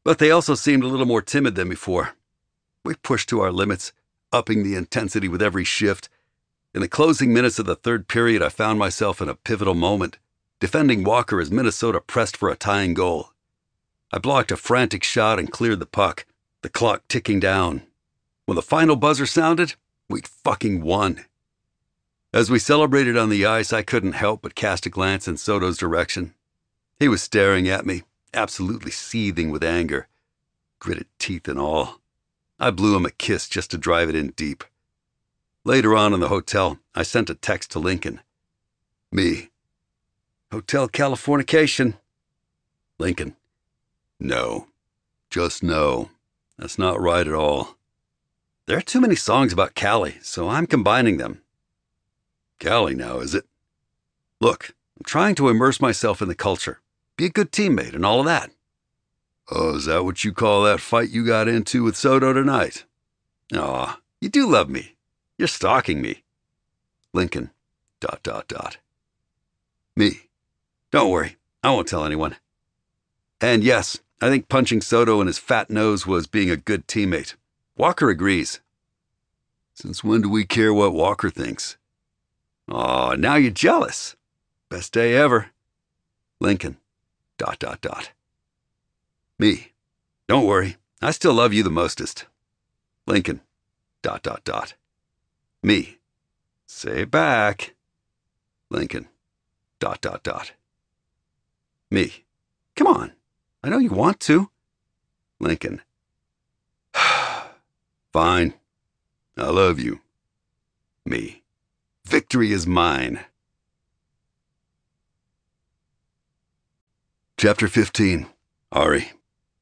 But they also seemed a little more timid than before. We pushed to our limits, upping the intensity with every shift. In the closing minutes of the third period, I found myself in a pivotal moment, defending Walker as Minnesota pressed for a tying goal. I blocked a frantic shot and cleared the puck, the clock ticking down. When the final buzzer sounded, we'd fucking won. As we celebrated on the ice, I couldn't help but cast a glance in Soto's direction. He was staring at me, absolutely seething with anger, gritted teeth and all. I blew him a kiss just to drive it in deep. Later on in the hotel, I sent a text to Lincoln. Me. Hotel Californication. Lincoln. No. Just no. That's not right at all. There are too many songs about Cali, so I'm combining them. Cali now, is it? Look, I'm trying to immerse myself in the culture, be a good teammate and all of that. Oh, is that what you call that fight you got into with Soto tonight? Aw, you do love me. You're stalking me. Lincoln, dot, dot, dot. Me. Don't worry, I won't tell anyone. And yes, I think punching Soto in his fat nose was being a good teammate. Walker agrees. Since when do we care what Walker thinks? Aw, now you're jealous. Best day ever. Lincoln, dot, dot, dot. Me. Don't worry, I still love you the mostest. Lincoln, dot, dot, dot. Me. Say it back. Lincoln, dot, dot, dot. Me. Come on, I know you want to. Lincoln. Fine. I love you. Me. Victory is mine. Chapter fifteen. Ari.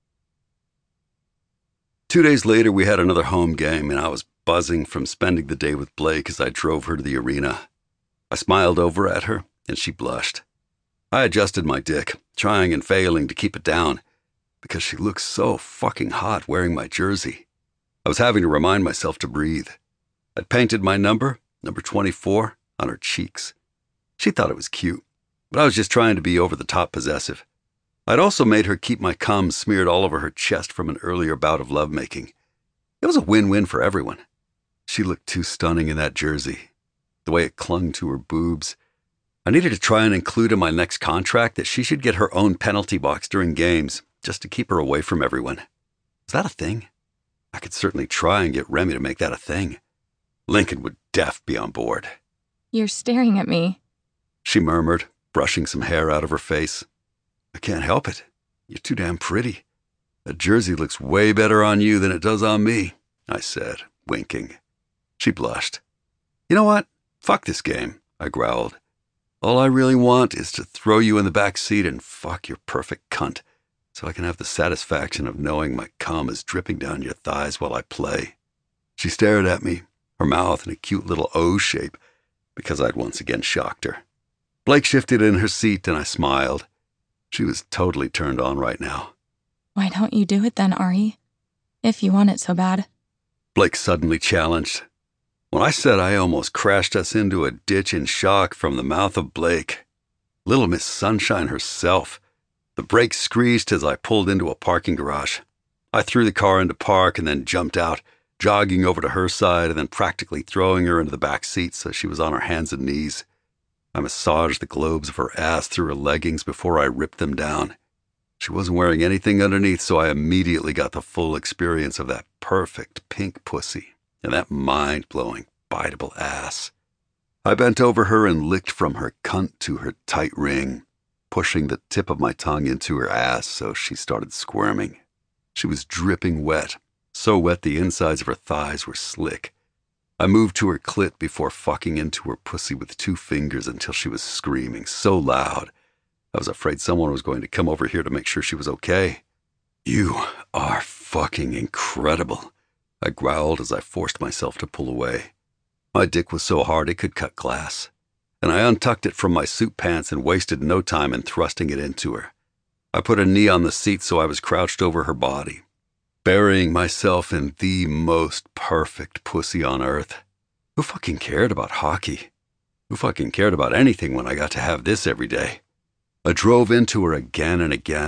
Two days later, we had another home game, and I was buzzing from spending the day with Blake as I drove her to the arena. I smiled over at her, and she blushed. I adjusted my dick, trying and failing to keep it down, because she looked so fucking hot wearing my jersey. I was having to remind myself to breathe. I'd painted my number, number twenty-four, on her cheeks. She thought it was cute, but I was just trying to be over-the-top possessive. I'd also made her keep my cum smeared all over her chest from an earlier bout of lovemaking. It was a win-win for everyone. She looked too stunning in that jersey, the way it clung to her boobs. I needed to try and include in my next contract that she should get her own penalty box during games, just to keep her away from everyone. Is that a thing? I could certainly try and get Remy to make that a thing. Lincoln would def be on board. You're staring at me, she murmured, brushing some hair out of her face. I can't help it. You're too damn pretty. That jersey looks way better on you than it does on me, I said, winking. She blushed. You know what? Fuck this game, I growled. All I really want is to throw you in the back seat and fuck your perfect cunt, so I can have the satisfaction of knowing my cum is dripping down your thighs while I play. She stared at me, her mouth in a cute little O shape, because I'd once again shocked her. Blake shifted in her seat and I smiled. She was totally turned on right now. Why don't you do it then, Ari? If you want it so bad. Blake suddenly challenged. When I said I almost crashed us into a ditch in shock from the mouth of Blake, Little Miss Sunshine herself, the brakes screeched as I pulled into a parking garage. I threw the car into park and then jumped out, jogging over to her side and then practically throwing her into the back seat so she was on her hands and knees. I massaged the globes of her ass through her leggings before I ripped them down. She wasn't wearing anything underneath, so I immediately got the full experience of that perfect pink pussy and that mind-blowing, biteable ass. I bent over her and licked from her cunt to her tight ring, pushing the tip of my tongue into her ass so she started squirming. She was dripping wet, so wet the insides of her thighs were slick. I moved to her clit before fucking into her pussy with two fingers until she was screaming so loud I was afraid someone was going to come over here to make sure she was okay. You are fucking incredible, I growled as I forced myself to pull away. My dick was so hard it could cut glass, and I untucked it from my suit pants and wasted no time in thrusting it into her. I put a knee on the seat so I was crouched over her body, burying myself in the most perfect pussy on earth. Who fucking cared about hockey? Who fucking cared about anything when I got to have this every day? I drove into her again and again,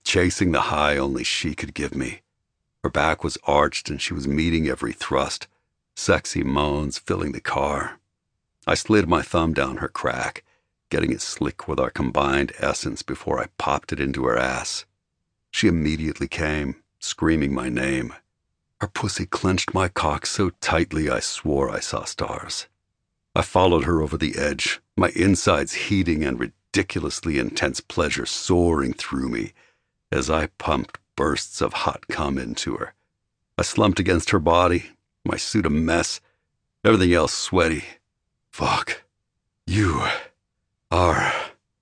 chasing the high only she could give me. Her back was arched and she was meeting every thrust, sexy moans filling the car. I slid my thumb down her crack, getting it slick with our combined essence before I popped it into her ass. She immediately came, screaming my name. Her pussy clenched my cock so tightly I swore I saw stars. I followed her over the edge, my insides heating and ridiculously intense pleasure soaring through me as I pumped bursts of hot cum into her. I slumped against her body, my suit a mess, everything else sweaty. Fuck. You are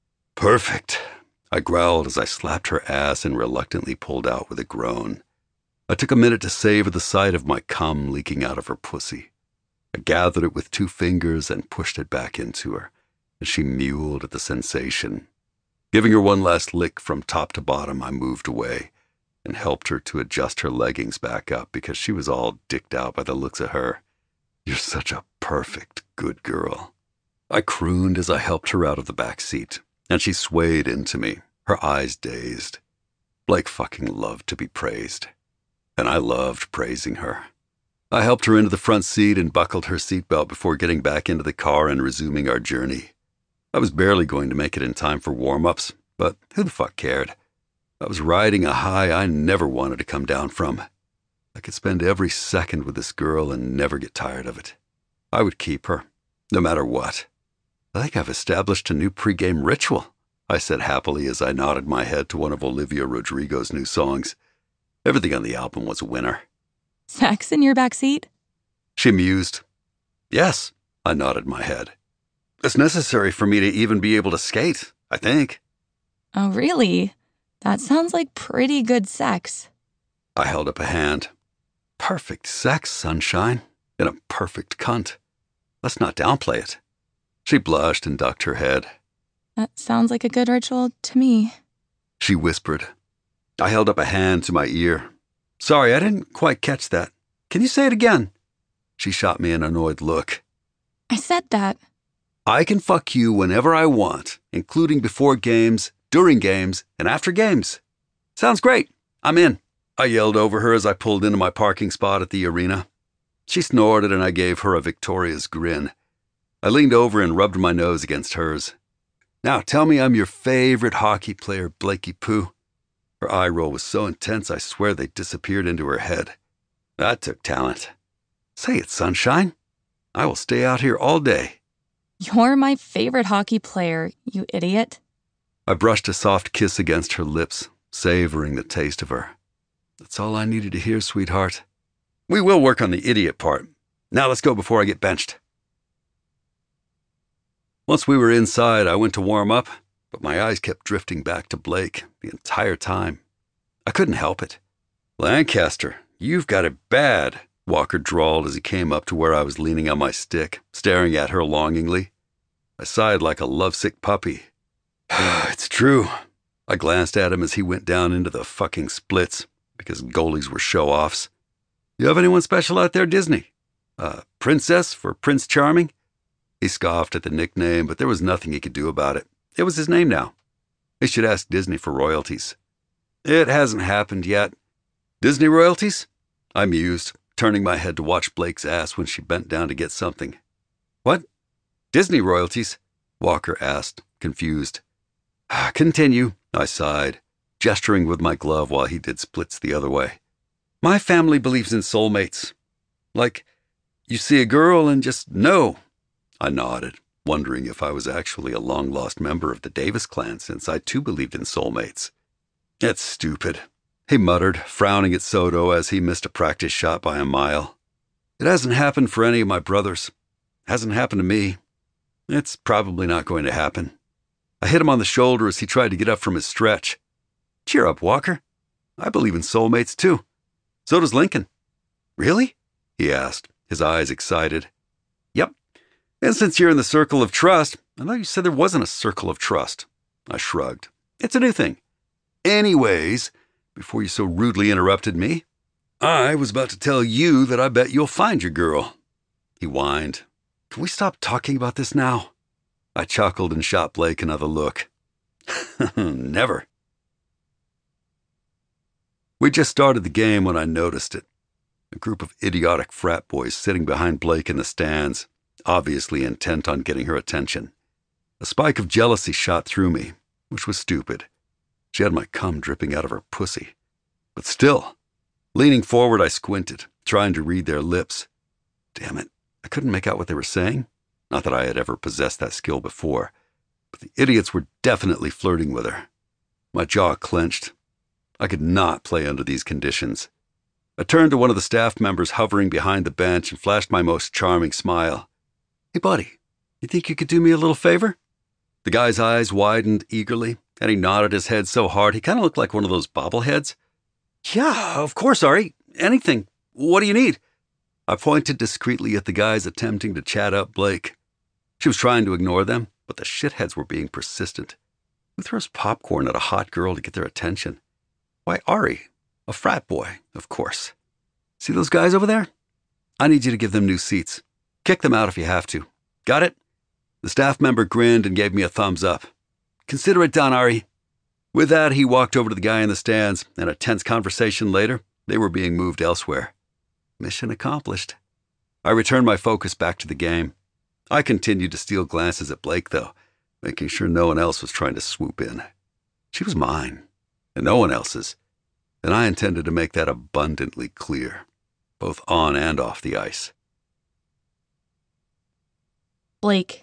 perfect, I growled as I slapped her ass and reluctantly pulled out with a groan. I took a minute to savor the sight of my cum leaking out of her pussy. I gathered it with two fingers and pushed it back into her, and she mewed at the sensation. Giving her one last lick from top to bottom, I moved away and helped her to adjust her leggings back up because she was all dicked out by the looks of her. You're such a perfect good girl, I crooned as I helped her out of the back seat, and she swayed into me, her eyes dazed. Blake fucking loved to be praised, and I loved praising her. I helped her into the front seat and buckled her seatbelt before getting back into the car and resuming our journey. I was barely going to make it in time for warm-ups, but who the fuck cared? I was riding a high I never wanted to come down from. I could spend every second with this girl and never get tired of it. I would keep her, no matter what. I think I've established a new pregame ritual, I said happily as I nodded my head to one of Olivia Rodrigo's new songs. Everything on the album was a winner. Sex in your backseat? She mused. Yes, I nodded my head. It's necessary for me to even be able to skate, I think. Oh, really? That sounds like pretty good sex. I held up a hand. Perfect sex, sunshine, and a perfect cunt. Let's not downplay it. She blushed and ducked her head. That sounds like a good ritual to me. She whispered. I held up a hand to my ear. Sorry, I didn't quite catch that. Can you say it again? She shot me an annoyed look. I said that. I can fuck you whenever I want, including before games, during games, and after games. Sounds great. I'm in. I yelled over her as I pulled into my parking spot at the arena. She snorted and I gave her a victorious grin. I leaned over and rubbed my nose against hers. Now tell me I'm your favorite hockey player, Blakey Poo. Her eye roll was so intense I swear they disappeared into her head. That took talent. Say it, sunshine. I will stay out here all day. You're my favorite hockey player, you idiot. I brushed a soft kiss against her lips, savoring the taste of her. That's all I needed to hear, sweetheart. We will work on the idiot part. Now let's go before I get benched. Once we were inside, I went to warm up, but my eyes kept drifting back to Blake the entire time. I couldn't help it. Lancaster, you've got it bad, Walker drawled as he came up to where I was leaning on my stick, staring at her longingly. I sighed like a lovesick puppy. It's true. I glanced at him as he went down into the fucking splits, because goalies were show-offs. You have anyone special out there, Disney? Uh, princess for Prince Charming? He scoffed at the nickname, but there was nothing he could do about it. It was his name now. He should ask Disney for royalties. It hasn't happened yet. Disney royalties? I mused, turning my head to watch Blake's ass when she bent down to get something. What? Disney royalties? Walker asked, confused. Continue, I sighed, gesturing with my glove while he did splits the other way. My family believes in soulmates. Like, you see a girl and just know. I nodded, wondering if I was actually a long-lost member of the Davis clan since I too believed in soulmates. It's stupid, he muttered, frowning at Soto as he missed a practice shot by a mile. It hasn't happened for any of my brothers. Hasn't happened to me. It's probably not going to happen. I hit him on the shoulder as he tried to get up from his stretch. Cheer up, Walker. I believe in soulmates, too. So does Lincoln. Really? He asked, his eyes excited. Yep. And since you're in the circle of trust, I thought you said there wasn't a circle of trust. I shrugged. It's a new thing. Anyways, before you so rudely interrupted me, I was about to tell you that I bet you'll find your girl. He whined. Can we stop talking about this now? I chuckled and shot Blake another look. Never. We just started the game when I noticed it. A group of idiotic frat boys sitting behind Blake in the stands, obviously intent on getting her attention. A spike of jealousy shot through me, which was stupid. She had my cum dripping out of her pussy. But still, leaning forward, I squinted, trying to read their lips. Damn it, I couldn't make out what they were saying. Not that I had ever possessed that skill before, but the idiots were definitely flirting with her. My jaw clenched. I could not play under these conditions. I turned to one of the staff members hovering behind the bench and flashed my most charming smile. Hey, buddy, you think you could do me a little favor? The guy's eyes widened eagerly, and he nodded his head so hard he kind of looked like one of those bobbleheads. Yeah, of course, Ari. Anything. What do you need? I pointed discreetly at the guys attempting to chat up Blake. She was trying to ignore them, but the shitheads were being persistent. Who throws popcorn at a hot girl to get their attention? Why, Ari, a frat boy, of course. See those guys over there? I need you to give them new seats. Kick them out if you have to. Got it? The staff member grinned and gave me a thumbs up. Consider it done, Ari. With that, he walked over to the guy in the stands, and a tense conversation later, they were being moved elsewhere. Mission accomplished. I returned my focus back to the game. I continued to steal glances at Blake, though, making sure no one else was trying to swoop in. She was mine, and no one else's, and I intended to make that abundantly clear, both on and off the ice. Blake.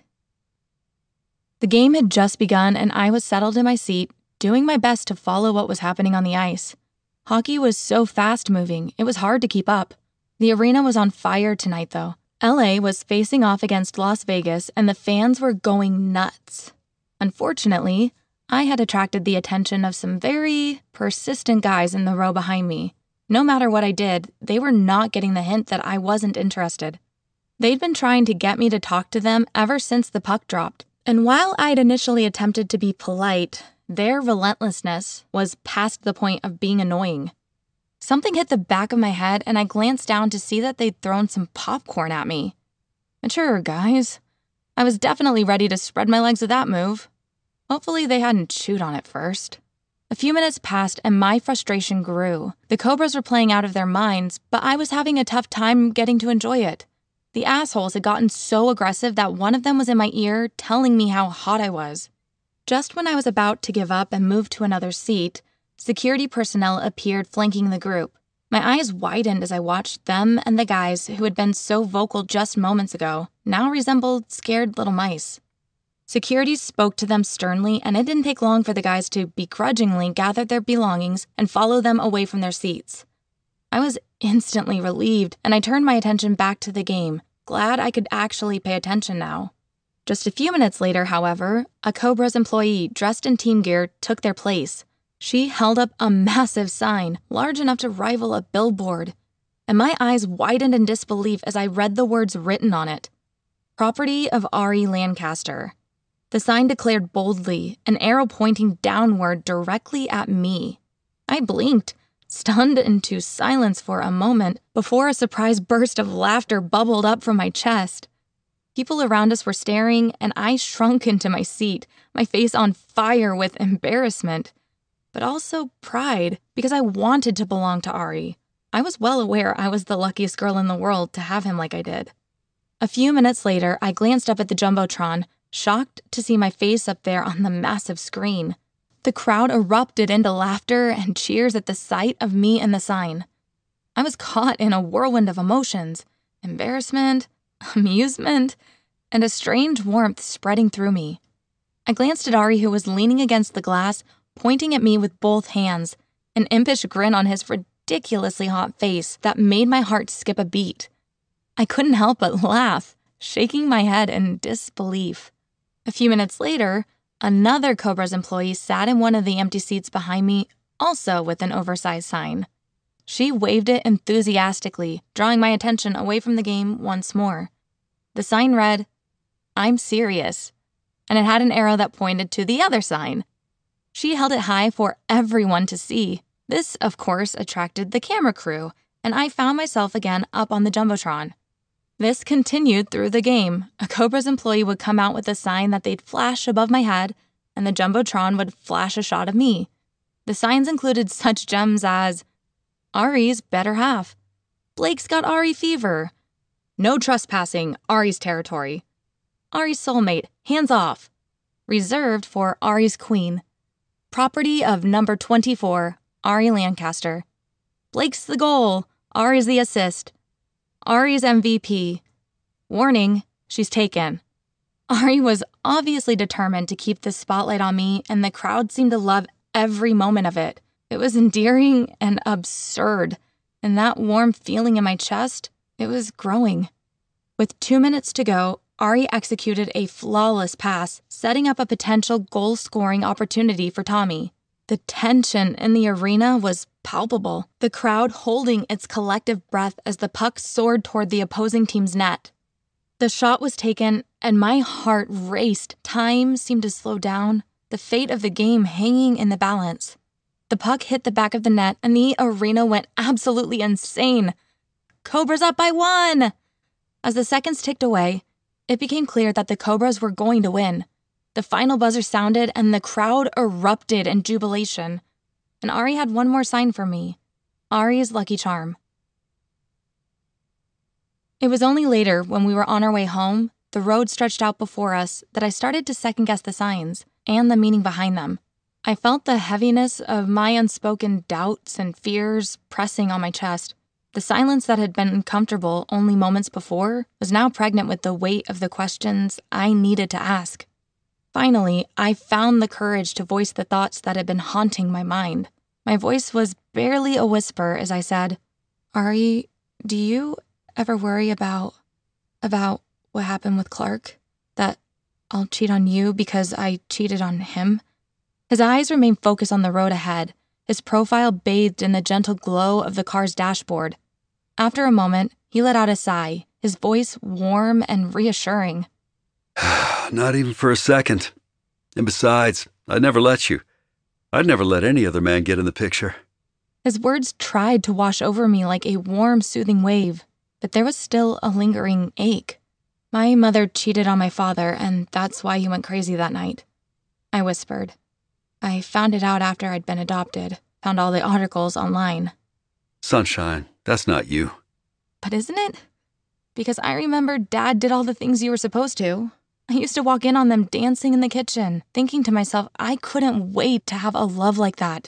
The game had just begun, and I was settled in my seat, doing my best to follow what was happening on the ice. Hockey was so fast-moving, it was hard to keep up. The arena was on fire tonight, though. L A was facing off against Las Vegas, and the fans were going nuts. Unfortunately, I had attracted the attention of some very persistent guys in the row behind me. No matter what I did, they were not getting the hint that I wasn't interested. They'd been trying to get me to talk to them ever since the puck dropped, and while I'd initially attempted to be polite, their relentlessness was past the point of being annoying. Something hit the back of my head, and I glanced down to see that they'd thrown some popcorn at me. Mature guys. I was definitely ready to spread my legs with that move. Hopefully they hadn't chewed on it first. A few minutes passed, and my frustration grew. The Cobras were playing out of their minds, but I was having a tough time getting to enjoy it. The assholes had gotten so aggressive that one of them was in my ear telling me how hot I was. Just when I was about to give up and move to another seat, security personnel appeared flanking the group. My eyes widened as I watched them and the guys who had been so vocal just moments ago now resembled scared little mice. Security spoke to them sternly, and it didn't take long for the guys to begrudgingly gather their belongings and follow them away from their seats. I was instantly relieved, and I turned my attention back to the game, glad I could actually pay attention now. Just a few minutes later, however, a Cobras employee dressed in team gear took their place. She held up a massive sign, large enough to rival a billboard, and my eyes widened in disbelief as I read the words written on it. Property of Ari Lancaster. The sign declared boldly, an arrow pointing downward directly at me. I blinked, stunned into silence for a moment, before a surprise burst of laughter bubbled up from my chest. People around us were staring, and I shrunk into my seat, my face on fire with embarrassment, but also pride, because I wanted to belong to Ari. I was well aware I was the luckiest girl in the world to have him like I did. A few minutes later, I glanced up at the Jumbotron, shocked to see my face up there on the massive screen. The crowd erupted into laughter and cheers at the sight of me and the sign. I was caught in a whirlwind of emotions, embarrassment, amusement, and a strange warmth spreading through me. I glanced at Ari, who was leaning against the glass, pointing at me with both hands, an impish grin on his ridiculously hot face that made my heart skip a beat. I couldn't help but laugh, shaking my head in disbelief. A few minutes later, another Cobras employee sat in one of the empty seats behind me, also with an oversized sign. She waved it enthusiastically, drawing my attention away from the game once more. The sign read, "I'm serious," and it had an arrow that pointed to the other sign. She held it high for everyone to see. This, of course, attracted the camera crew, and I found myself again up on the Jumbotron. This continued through the game. A Cobras employee would come out with a sign that they'd flash above my head, and the Jumbotron would flash a shot of me. The signs included such gems as, Ari's better half. Blake's got Ari fever. No trespassing, Ari's territory. Ari's soulmate, hands off. Reserved for Ari's queen. Property of number twenty-four, Ari Lancaster. Blake's the goal, Ari's the assist. Ari's M V P. Warning, she's taken. Ari was obviously determined to keep the spotlight on me, and the crowd seemed to love every moment of it. It was endearing and absurd, and that warm feeling in my chest, it was growing. With two minutes to go, Ari executed a flawless pass, setting up a potential goal-scoring opportunity for Tommy. The tension in the arena was palpable, the crowd holding its collective breath as the puck soared toward the opposing team's net. The shot was taken, and my heart raced. Time seemed to slow down, the fate of the game hanging in the balance. The puck hit the back of the net, and the arena went absolutely insane. Cobras up by one! As the seconds ticked away, it became clear that the Cobras were going to win. The final buzzer sounded, and the crowd erupted in jubilation. And Ari had one more sign for me. Ari's lucky charm. It was only later, when we were on our way home, the road stretched out before us, that I started to second-guess the signs and the meaning behind them. I felt the heaviness of my unspoken doubts and fears pressing on my chest. The silence that had been uncomfortable only moments before was now pregnant with the weight of the questions I needed to ask. Finally, I found the courage to voice the thoughts that had been haunting my mind. My voice was barely a whisper as I said, Ari, do you ever worry about, about what happened with Clark? That I'll cheat on you because I cheated on him? His eyes remained focused on the road ahead, his profile bathed in the gentle glow of the car's dashboard. After a moment, he let out a sigh, his voice warm and reassuring. Not even for a second. And besides, I'd never let you. I'd never let any other man get in the picture. His words tried to wash over me like a warm, soothing wave, but there was still a lingering ache. My mother cheated on my father, and that's why he went crazy that night. I whispered. I found it out after I'd been adopted, found all the articles online. Sunshine, that's not you. But isn't it? Because I remember Dad did all the things you were supposed to. I used to walk in on them dancing in the kitchen, thinking to myself I couldn't wait to have a love like that.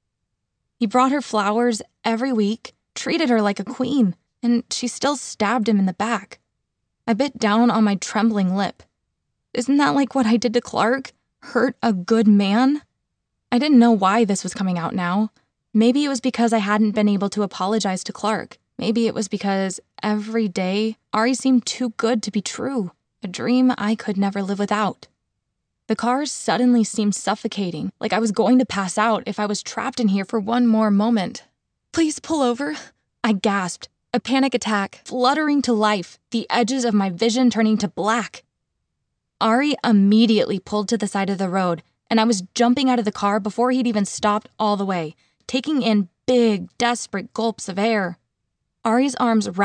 He brought her flowers every week, treated her like a queen, and she still stabbed him in the back. I bit down on my trembling lip. Isn't that like what I did to Clark? Hurt a good man? I didn't know why this was coming out now. Maybe it was because I hadn't been able to apologize to Clark. Maybe it was because every day Ari seemed too good to be true, a dream I could never live without. The car suddenly seemed suffocating, like I was going to pass out if I was trapped in here for one more moment. Please pull over, I gasped, a panic attack fluttering to life, the edges of my vision turning to black. Ari immediately pulled to the side of the road, and I was jumping out of the car before he'd even stopped all the way, taking in big, desperate gulps of air. Ari's arms wrapped